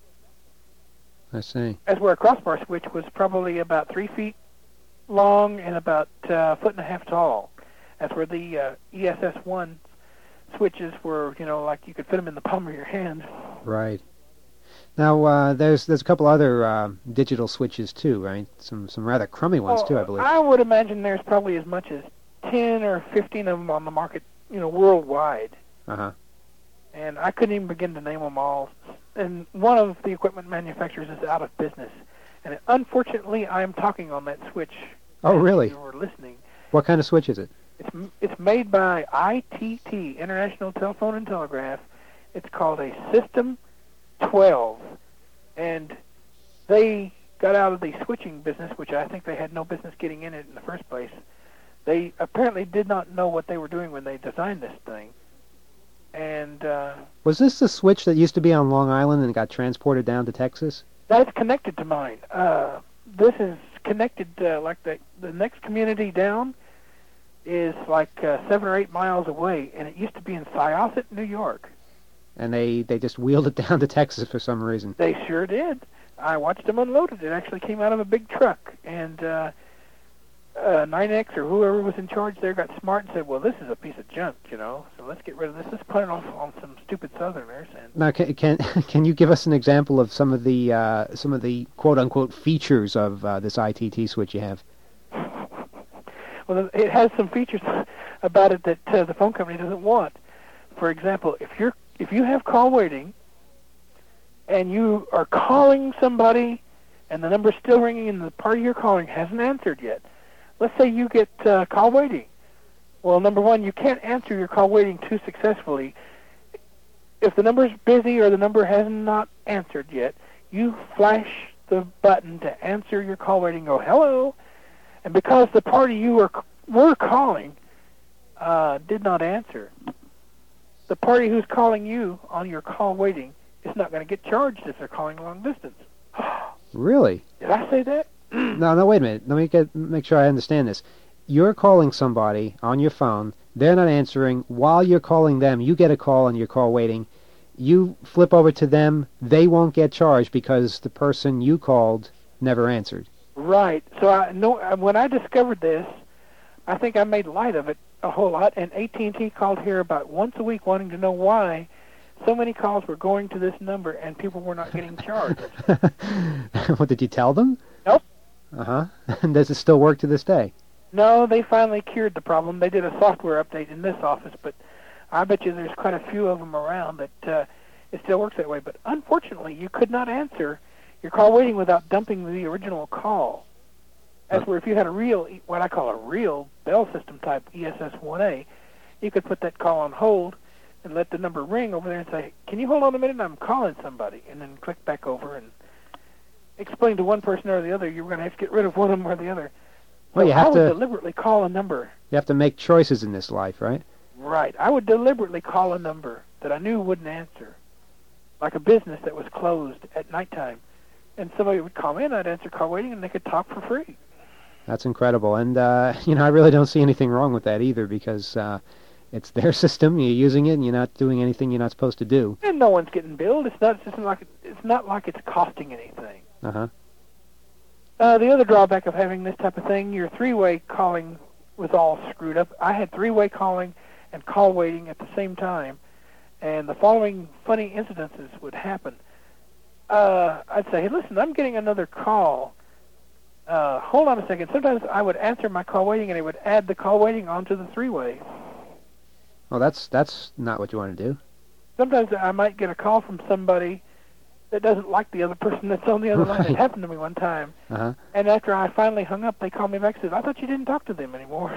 I see. As where a crossbar switch was probably about 3 feet long and about a foot and a half tall. That's where the ESS-1 switches were, like you could fit them in the palm of your hand. Right. Now, there's a couple other digital switches too, right? Some rather crummy ones too, I believe. I would imagine there's probably as much as 10 or 15 of them on the market, worldwide. Uh-huh. And I couldn't even begin to name them all. And one of the equipment manufacturers is out of business. And unfortunately, I am talking on that switch. Oh, really? You were listening. What kind of switch is it? It's made by ITT, International Telephone and Telegraph. It's called a System 12. And they got out of the switching business, which I think they had no business getting in it in the first place. They apparently did not know what they were doing when they designed this thing. And was this the switch that used to be on Long Island and got transported down to Texas? That's connected to mine. This is connected like the next community down is like 7 or 8 miles away, and it used to be in Syosset, New York. And they just wheeled it down to Texas for some reason. They sure did. I watched them unload it. It actually came out of a big truck, and 9X or whoever was in charge there got smart and said, well, this is a piece of junk, so let's get rid of this. Let's put it on some stupid Southerners. And now, can you give us an example of some of the quote unquote features of this ITT switch you have? Well, it has some features about it that the phone company doesn't want. For example, if you have call waiting and you are calling somebody and the number's still ringing and the party you're calling hasn't answered yet. Let's say you get call waiting. Well, number one, you can't answer your call waiting too successfully. If the number's busy or the number has not answered yet, you flash the button to answer your call waiting and go, hello. And because the party you were calling did not answer, the party who's calling you on your call waiting is not going to get charged if they're calling long distance. Really? Did I say that? No, wait a minute. Let me make sure I understand this. You're calling somebody on your phone. They're not answering. While you're calling them, you get a call on your call waiting. You flip over to them. They won't get charged because the person you called never answered. Right. So when I discovered this, I think I made light of it a whole lot, and AT&T called here about once a week wanting to know why so many calls were going to this number and people were not getting charged. What, did you tell them? Nope. Uh-huh. And does it still work to this day? No, they finally cured the problem. They did a software update in this office, but I bet you there's quite a few of them around that it still works that way. But unfortunately, you could not answer your call waiting without dumping the original call. That's where if you had a real, what I call a real Bell system type ESS1A, you could put that call on hold and let the number ring over there and say, can you hold on a minute? I'm calling somebody. And then click back over and explain to one person or the other you were going to have to get rid of one of them or the other. Well, so you have I would to deliberately call a number. You have to make choices in this life, right? Right. I would deliberately call a number that I knew wouldn't answer, like a business that was closed at nighttime. And somebody would call me, and I'd answer call waiting, and they could talk for free. That's incredible. And, I really don't see anything wrong with that either because it's their system. You're using it, and you're not doing anything you're not supposed to do. And no one's getting billed. It's not like it's costing anything. Uh-huh. The other drawback of having this type of thing, your three-way calling was all screwed up. I had three-way calling and call waiting at the same time, and the following funny incidences would happen. I'd say, hey, listen, I'm getting another call. Hold on a second. Sometimes I would answer my call waiting, and it would add the call waiting onto the three-way. Well, that's not what you want to do. Sometimes I might get a call from somebody that doesn't like the other person that's on the other line. It happened to me one time. Uh-huh. And after I finally hung up, they called me back and said, I thought you didn't talk to them anymore.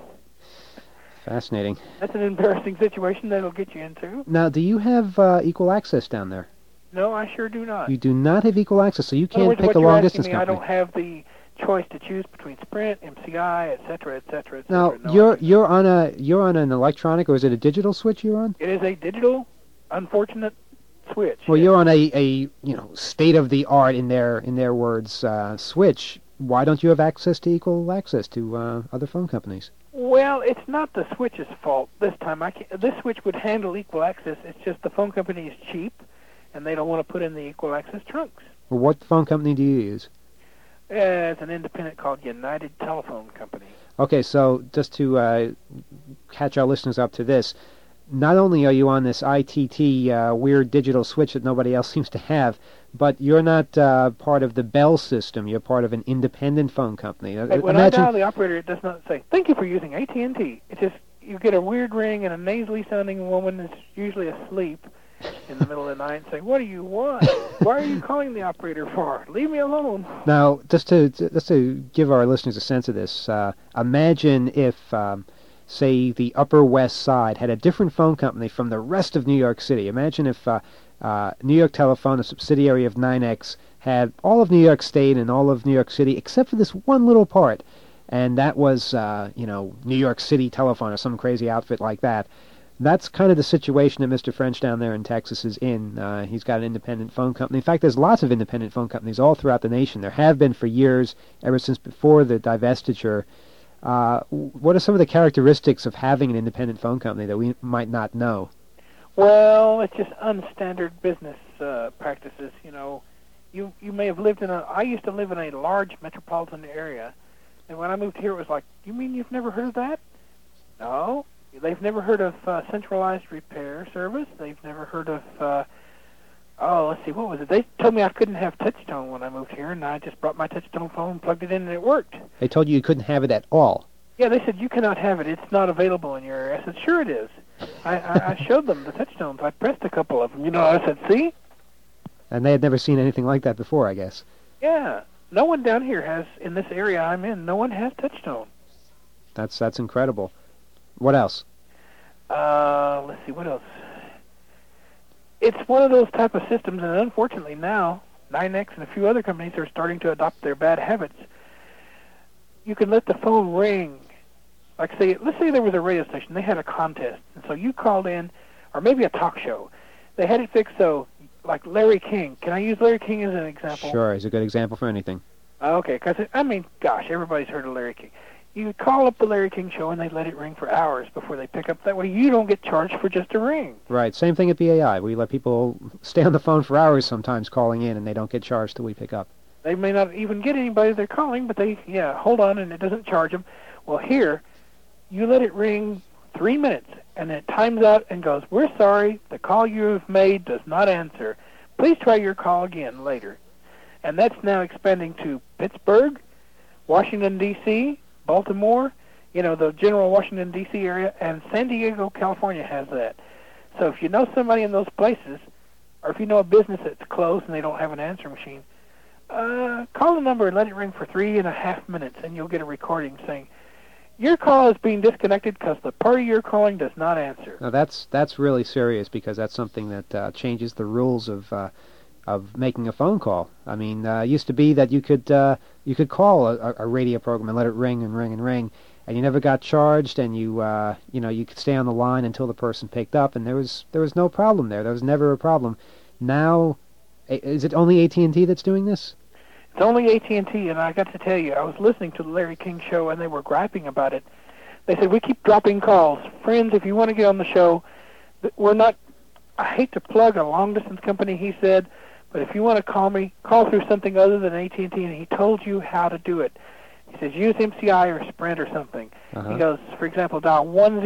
Fascinating. That's an embarrassing situation that'll get you into. Now, do you have equal access down there? No, I sure do not. You do not have equal access, so you can't pick a long long-distance company. I don't have the choice to choose between Sprint, MCI, et cetera, et cetera, et cetera. Now, No, you're on an electronic, or is it a digital switch you're on? it is a digital, unfortunate switch. Well, yes. you're on a state of the art in their words switch. Why don't you have access to equal access to other phone companies? Well, it's not the switch's fault this time. This switch would handle equal access. It's just the phone company is cheap, and they don't want to put in the equal access trunks. Well, what phone company do you use? It's an independent called United Telephone Company. Okay, so just to catch our listeners up to this, not only are you on this ITT weird digital switch that nobody else seems to have, but you're not part of the Bell system. You're part of an independent phone company. When I dial the operator, it does not say, thank you for using AT&T. It's just, you get a weird ring and a nasally sounding woman that's usually asleep in the middle of the night and say, what do you want? Why are you calling the operator for? Leave me alone. Now, just to give our listeners a sense of this, imagine if, say, the Upper West Side had a different phone company from the rest of New York City. Imagine if New York Telephone, a subsidiary of NYNEX, had all of New York State and all of New York City except for this one little part, and that was, New York City Telephone or some crazy outfit like that. That's kind of the situation that Mr. French down there in Texas is in. He's got an independent phone company. In fact, there's lots of independent phone companies all throughout the nation. There have been for years, ever since before the divestiture. What are some of the characteristics of having an independent phone company that we might not know? Well, it's just unstandard business practices. You may have lived I used to live in a large metropolitan area, and when I moved here, it was like, you mean you've never heard of that? No. They've never heard of centralized repair service. They've never heard of, let's see, what was it? They told me I couldn't have Touchtone when I moved here, and I just brought my Touchtone phone, plugged it in, and it worked. They told you couldn't have it at all. Yeah, they said, you cannot have it. It's not available in your area. I said, sure it is. I showed them the Touchtones. I pressed a couple of them. I said, see? And they had never seen anything like that before, I guess. Yeah. No one down here has, in this area I'm in, no one has touchtone. That's incredible. What else? Let's see, what else? It's one of those type of systems, and unfortunately now, NYNEX and a few other companies are starting to adopt their bad habits. You can let the phone ring. Like, let's say there was a radio station. They had a contest, and so you called in, or maybe a talk show. They had it fixed so, like Larry King. Can I use Larry King as an example? Sure, he's a good example for anything. Okay, because, I mean, gosh, everybody's heard of Larry King. You call up the Larry King show, and they let it ring for hours before they pick up. That way you don't get charged for just a ring. Right, same thing at BAI. We let people stay on the phone for hours sometimes calling in, and they don't get charged till we pick up. They may not even get anybody they're calling, but they, hold on, and it doesn't charge them. Well, here, you let it ring 3 minutes, and it times out and goes, "We're sorry, the call you have made does not answer. Please try your call again later." And that's now expanding to Pittsburgh, Washington, D.C., Baltimore, the general Washington, D.C. area, and San Diego, California has that. So if you know somebody in those places, or if you know a business that's closed and they don't have an answering machine, call the number and let it ring for 3.5 minutes, and you'll get a recording saying, "Your call is being disconnected because the party you're calling does not answer." Now that's really serious, because that's something that changes the rules of making a phone call. I mean, it used to be that you could call a radio program and let it ring and ring and ring, and you never got charged, and you could stay on the line until the person picked up, and there was no problem there. There was never a problem. Now, is it only AT&T that's doing this? It's only AT&T, and I got to tell you, I was listening to the Larry King show, and they were griping about it. They said, "We keep dropping calls. Friends, if you want to get on the show, we're not," I hate to plug a long-distance company, he said, "but if you want to call me, call through something other than AT&T," and he told you how to do it. He says, use MCI or Sprint or something. Uh-huh. He goes, for example, dial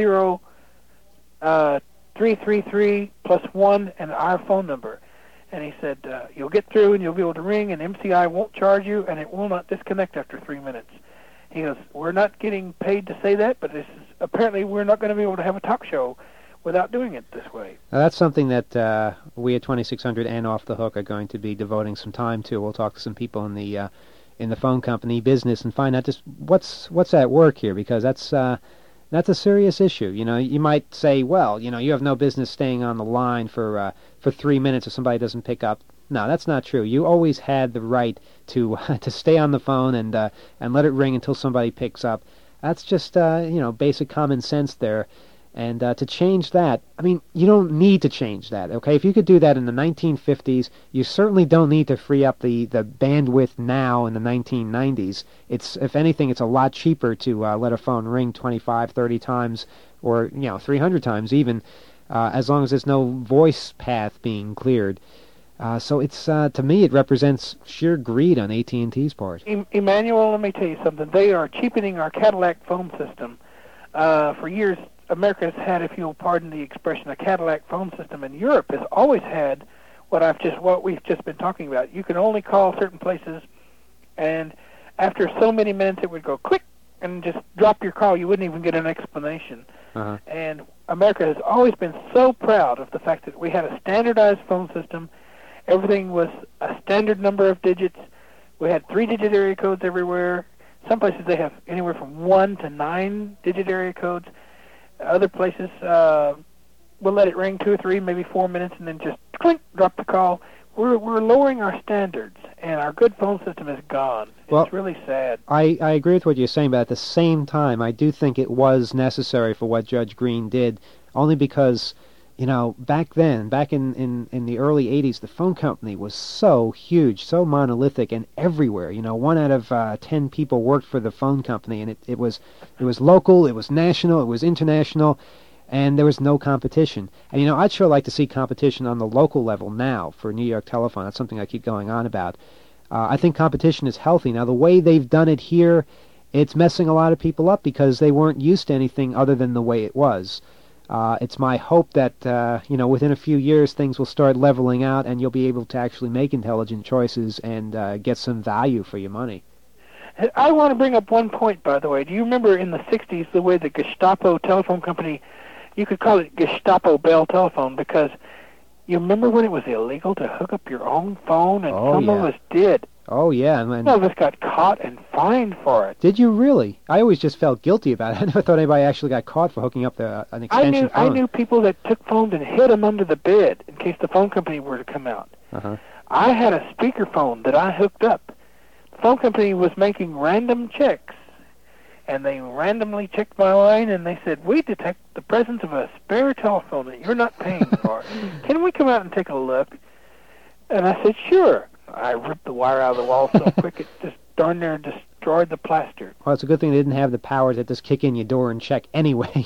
10333 plus 1 and our phone number. And he said, you'll get through and you'll be able to ring, and MCI won't charge you, and it will not disconnect after 3 minutes. He goes, we're not getting paid to say that, but apparently we're not going to be able to have a talk show without doing it this way. Now, that's something that we at 2600 and Off the Hook are going to be devoting some time to. We'll talk to some people in the phone company business and find out just what's at work here, because that's a serious issue. You might say, well, you have no business staying on the line for 3 minutes if somebody doesn't pick up. No, that's not true. You always had the right to to stay on the phone and let it ring until somebody picks up. That's just basic common sense there. And to change that, I mean, you don't need to change that, okay? If you could do that in the 1950s, you certainly don't need to free up the bandwidth now in the 1990s. If anything, it's a lot cheaper to let a phone ring 25, 30 times, or 300 times even, as long as there's no voice path being cleared. So it's to me, it represents sheer greed on AT&T's part. Emmanuel, let me tell you something. They are cheapening our Cadillac phone system. For years, America has had, if you'll pardon the expression, a Cadillac phone system, and Europe has always had what we've just been talking about. You can only call certain places, and after so many minutes, it would go click and just drop your call. You wouldn't even get an explanation. Uh-huh. And America has always been so proud of the fact that we had a standardized phone system. Everything was a standard number of digits. We had 3-digit area codes everywhere. Some places they have anywhere from 1 to 9-digit area codes. Other places we'll let it ring 2 or 3, maybe 4 minutes, and then just clink, drop the call. We're lowering our standards, and our good phone system is gone. Well, it's really sad. I agree with what you're saying, but at the same time, I do think it was necessary for what Judge Green did, only because, back then, back in the early 80s, the phone company was so huge, so monolithic, and everywhere. 1 out of 10 people worked for the phone company, and it was local, it was national, it was international, and there was no competition. And I'd sure like to see competition on the local level now for New York Telephone. That's something I keep going on about. I think competition is healthy. Now, the way they've done it here, it's messing a lot of people up because they weren't used to anything other than the way it was. It's my hope that, within a few years things will start leveling out and you'll be able to actually make intelligent choices and get some value for your money. I want to bring up one point, by the way. Do you remember in the 60s the way the Gestapo telephone company, you could call it Gestapo Bell Telephone, because you remember when it was illegal to hook up your own phone, and some of us did. Oh, yeah. And Some of us got caught and fined for it. did you really? I always just felt guilty about it. I never thought anybody actually got caught for hooking up an extension I phone. knew people that took phones and hid them under the bed in case the phone company were to come out. Uh-huh. I had a speakerphone that I hooked up. The phone company was making random checks, and they randomly checked my line, and they said, "We detect the presence of a spare telephone that you're not paying for. Can we come out and take a look?" And I said, "Sure." I ripped the wire out of the wall so quick it just darn near destroyed the plaster. Well, it's a good thing they didn't have the power to just kick in your door and check anyway.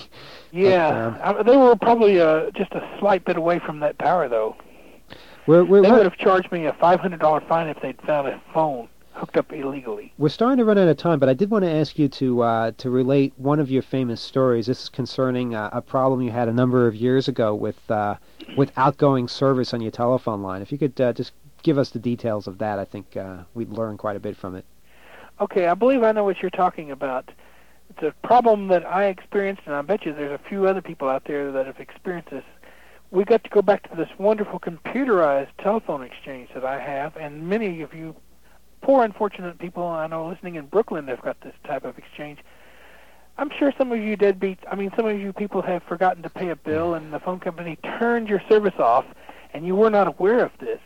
Yeah, they were probably just a slight bit away from that power, though. They would have charged me a $500 fine if they'd found a phone hooked up illegally. We're starting to run out of time, but I did want to ask you to relate one of your famous stories. This is concerning a problem you had a number of years ago with outgoing service on your telephone line. If you could just give us the details of that, I think we'd learn quite a bit from it. Okay, I believe I know what you're talking about. It's a problem that I experienced, and I bet you there's a few other people out there that have experienced this. We got to go back to this wonderful computerized telephone exchange that I have, and many of you poor, unfortunate people I know listening in Brooklyn have got this type of exchange. I'm sure some of you some of you people have forgotten to pay a bill, and the phone company turned your service off, and you were not aware of this.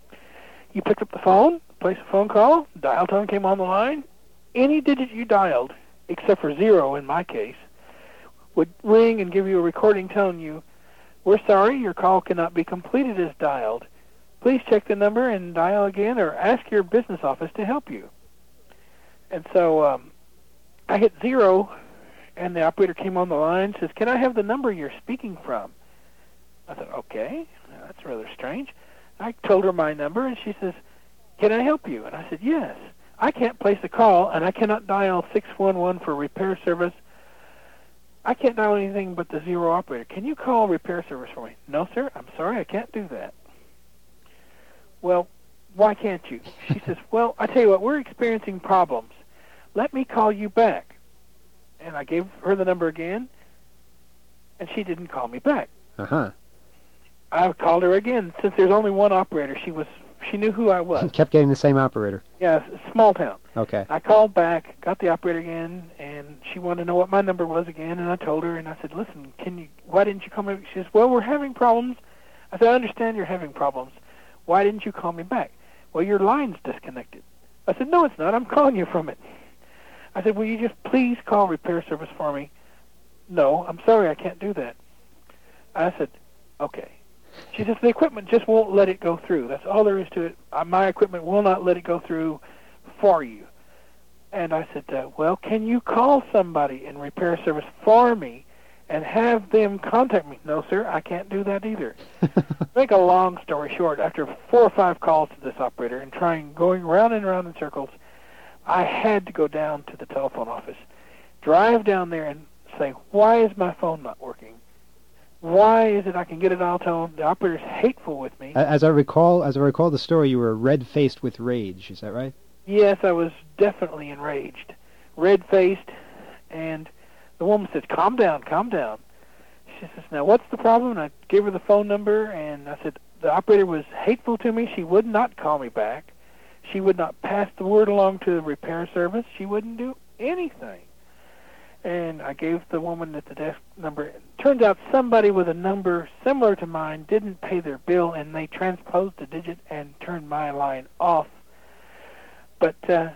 You picked up the phone, placed a phone call, dial tone came on the line. Any digit you dialed, except for 0 in my case, would ring and give you a recording telling you, "We're sorry, your call cannot be completed as dialed. Please check the number and dial again or ask your business office to help you." And so I hit 0, and the operator came on the line and says, "Can I have the number you're speaking from?" I thought, okay, that's rather strange. I told her my number, and she says, "Can I help you?" And I said, "Yes. I can't place a call, and I cannot dial 611 for repair service. I can't dial anything but the 0 operator. Can you call repair service for me?" "No, sir. I'm sorry. I can't do that." "Well, why can't you?" She says, "Well, I tell you what, we're experiencing problems. Let me call you back." And I gave her the number again, and she didn't call me back. Uh-huh. I called her again. Since there's only one operator, she knew who I was. Kept getting the same operator. Yeah, small town. Okay. I called back, got the operator again, and she wanted to know what my number was again, and I told her, and I said, "Listen, why didn't you call me?" She says, "Well, we're having problems." I said, "I understand you're having problems. Why didn't you call me back?" "Well, your line's disconnected." I said, "No, it's not. I'm calling you from it." I said, "Will you just please call repair service for me?" "No, I'm sorry, I can't do that." I said, "Okay." She says, "The equipment just won't let it go through. That's all there is to it. My equipment will not let it go through for you." And I said, "Well, can you call somebody in repair service for me and have them contact me?" "No, sir, I can't do that either." Make a long story short, after 4 or 5 calls to this operator and going round and round in circles, I had to go down to the telephone office, drive down there and say, "Why is my phone not working? Why is it I can get a dial tone? The operator's hateful with me." As I recall the story, you were red-faced with rage. Is that right? Yes, I was definitely enraged, red-faced, and the woman says, "Calm down, calm down." She says, "Now, what's the problem?" And I gave her the phone number, and I said, the operator was hateful to me. She would not call me back. She would not pass the word along to the repair service. She wouldn't do anything. And I gave the woman at the desk number. Turns out somebody with a number similar to mine didn't pay their bill, and they transposed the digit and turned my line off. But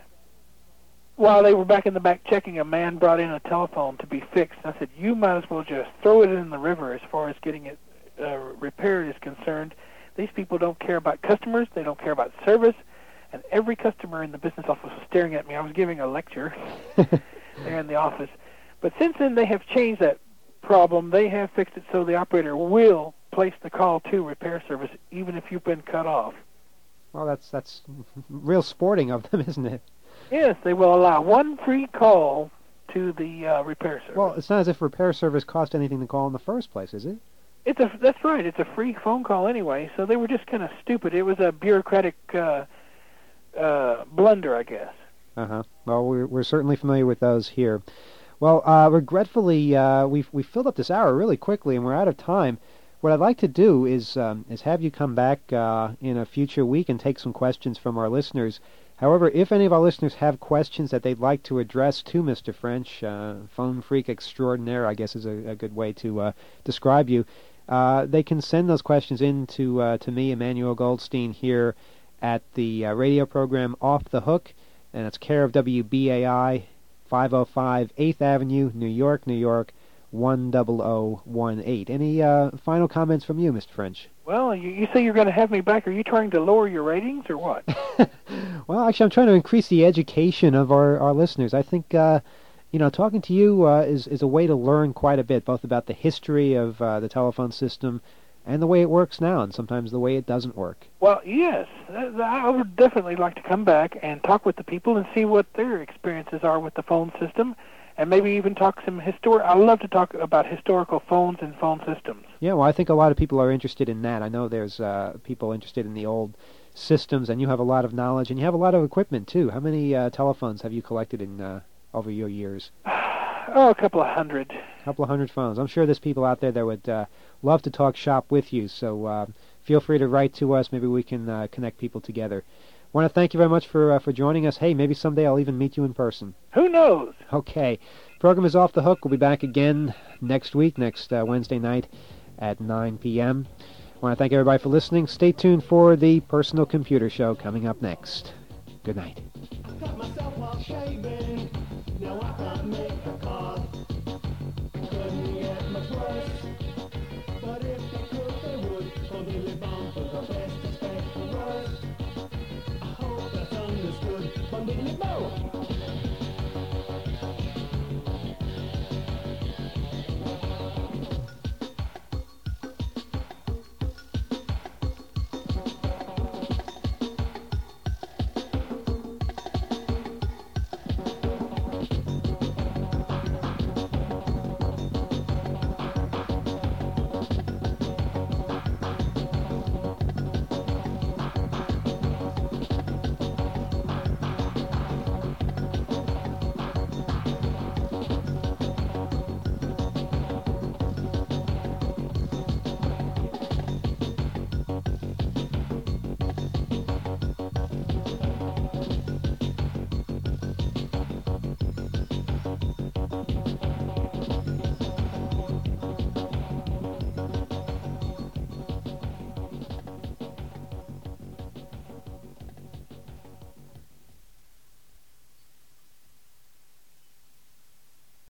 while they were back in the back checking, a man brought in a telephone to be fixed. I said, "You might as well just throw it in the river as far as getting it repaired is concerned. These people don't care about customers. They don't care about service." And every customer in the business office was staring at me. I was giving a lecture there in the office. But since then, they have changed that problem. They have fixed it so the operator will place the call to repair service, even if you've been cut off. Well, that's real sporting of them, isn't it? Yes, they will allow one free call to the repair service. Well, it's not as if repair service cost anything to call in the first place, is it? That's right. It's a free phone call anyway, so they were just kind of stupid. It was a bureaucratic blunder, I guess. Uh-huh. Well, we're certainly familiar with those here. Well, regretfully, we've filled up this hour really quickly, and we're out of time. What I'd like to do is have you come back in a future week and take some questions from our listeners. However, if any of our listeners have questions that they'd like to address to Mr. French, phone freak extraordinaire, I guess is a good way to describe you, they can send those questions in to me, Emmanuel Goldstein, here at the radio program Off the Hook, and it's care of WBAI, 505 8th Avenue, New York, New York, 10018. Any final comments from you, Mr. French? Well, you say you're going to have me back. Are you trying to lower your ratings or what? Well, actually, I'm trying to increase the education of our listeners. I think, talking to you is a way to learn quite a bit, both about the history of the telephone system and the way it works now, and sometimes the way it doesn't work. Well, yes. I would definitely like to come back and talk with the people and see what their experiences are with the phone system, and maybe even talk some I love to talk about historical phones and phone systems. Yeah, well, I think a lot of people are interested in that. I know there's people interested in the old systems, and you have a lot of knowledge, and you have a lot of equipment, too. How many telephones have you collected in over your years? Oh, a couple of hundred. A couple of hundred phones. I'm sure there's people out there that would love to talk shop with you, so feel free to write to us. Maybe we can connect people together. I want to thank you very much for joining us. Hey, maybe someday I'll even meet you in person. Who knows? Okay. Program is Off the Hook. We'll be back again next week, next Wednesday night at 9 p.m. I want to thank everybody for listening. Stay tuned for the Personal Computer Show coming up next. Good night. Cut myself while shaving.